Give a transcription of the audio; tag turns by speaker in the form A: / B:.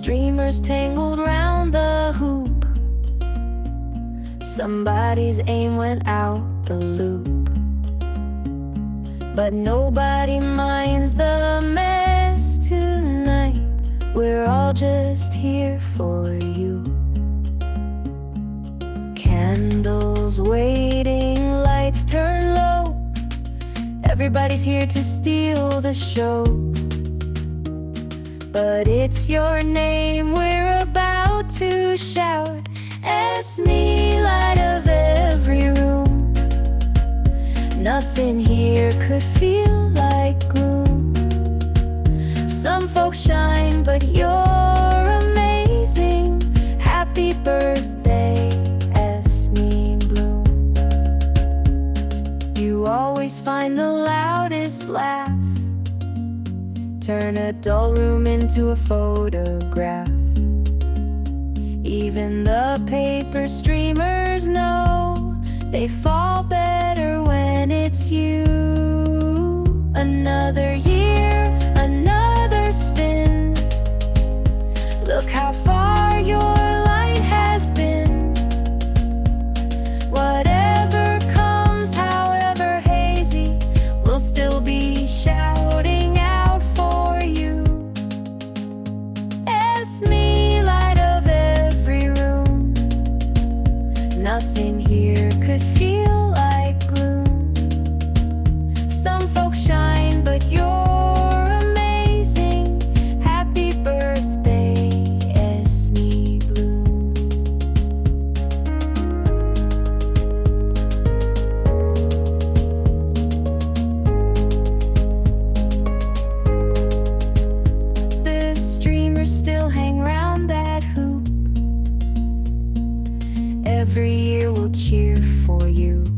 A: streamers tangled round the hoop. Somebody's aim went out the loop, but nobody minds the mess tonight. We're all just here for you. Candles waiting, lights turn low. Everybody's here to steal the show, but it's your name we're about to shout. Esme, light of every room. Nothing here could feel like gloom. Some folks shine, but you're amazing. Happy birthday, Esme Bloom. You always find the loudest laugh, turn a dull room into a photograph. Even the paper streamers know they fall better when it's you. Another year, another spin. Look how far your light has been. Whatever comes, however hazy, we'll still be shouting out for you. Esme, light of every room. Nothing here could feel like gloom. Some folks shine, but you're amazing. Happy birthday, Esme Bloom. The streamers still hang round that hoop. Every year we'll cheer for you.